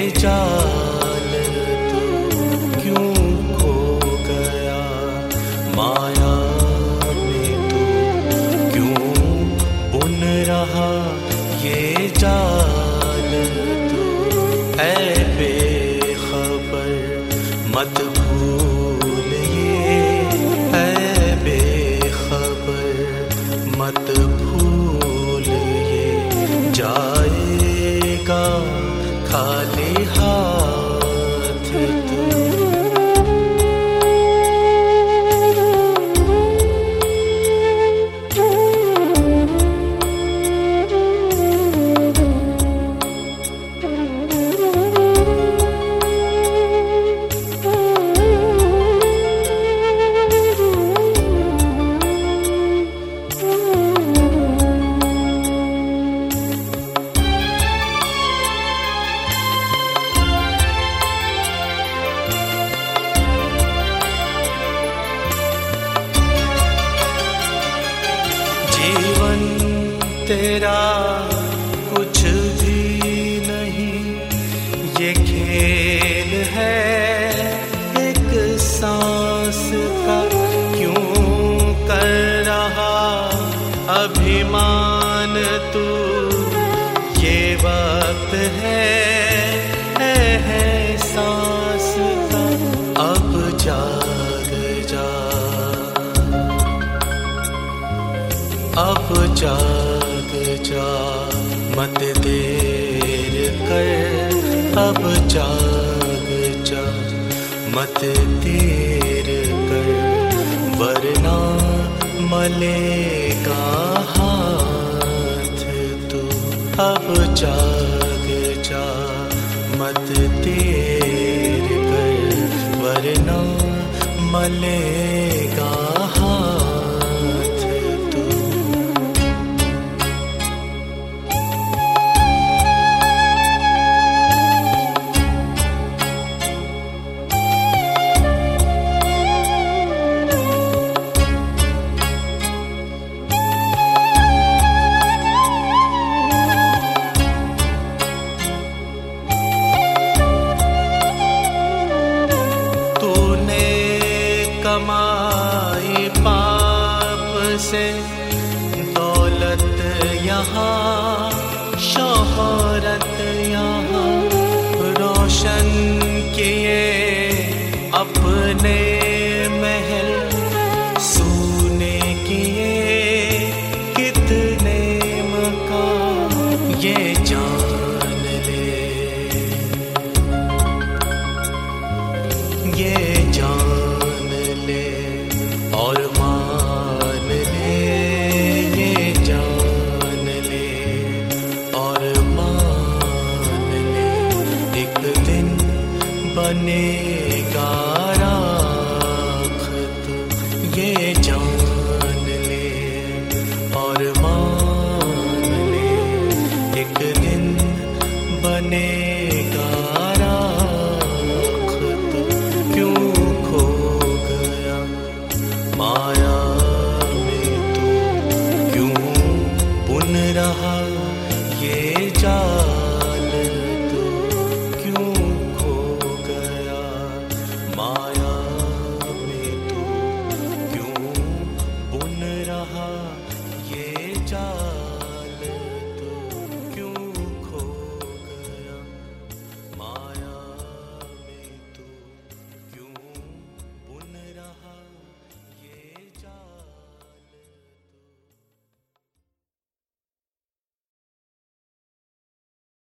जाल तू क्यों खो गया, माया में तू क्यों बुन रहा ये जाल तू। ऐ बेखबर मत भूल ये, ऐ बेखबर मत भूल ये, जाएगा खाली हाथ तू। जीवन तेरा कुछ भी नहीं, ये खेल है एक सांस का। क्यों कर रहा अभिमान तू, ये वक्त है सांस का। अब जाग जा, अब जाग जा, मत देर कर। अब जाग जा, मत देर कर, वरना मलेगा हाथ तू। अब जाग जा, मत देर कर, वरना मलेगा हाथ तू। कमाई पाप से दौलत यहाँ, शोहरत यहाँ, रोशन किए अपने महल, सूने किए कितने मकान। ये जान ले, ये जान और मान ले, ये जान ले और मान ले। एक दिन बनेगा राख तू, ये जान ले और मान ले। एक दिन बनेगा राख तू, क्यों खो गया माया में तू क्यों बुन रहा ये जाल तू। क्यों खो गया माया में तू क्यों बुन रहा ये जाल।